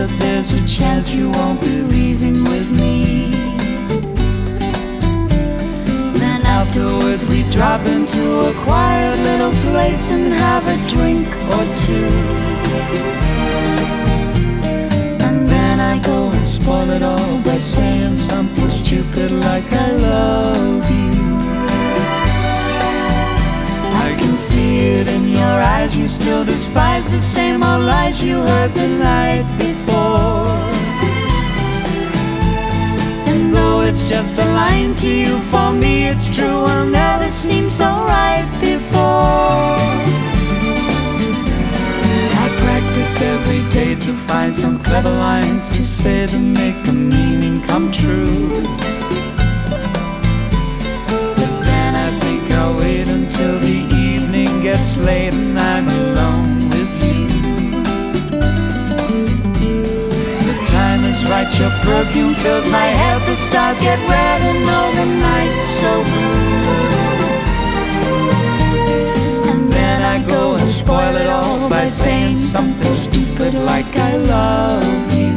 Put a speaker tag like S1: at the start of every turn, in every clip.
S1: that there's a chance you won't be leaving with me. Then afterwards we drop into a quiet little place and have a drink or two. And then I go and spoil it all by saying something stupid like I love you. I can see it in your eyes, you still despise the same old lies you heard the night before. And though it's just a line to you, for me it's true, will never seem so right before. I practice every day to find some clever lines to say to make the meaning come true. But then I think I'll wait until the evening gets late and I'm alone with you. The time is right, your perfume fills my head, the stars get red and all the night's so blue. And then I go and spoil it all by saying something stupid like I love you.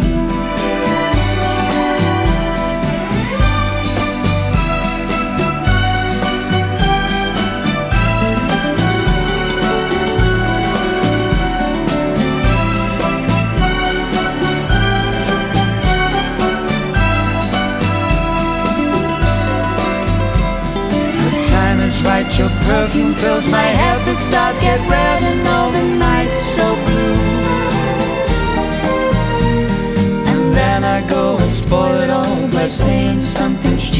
S1: Right, your perfume fills my head, the stars get red and all the night's so blue. And then I go and spoil it all by saying something stupid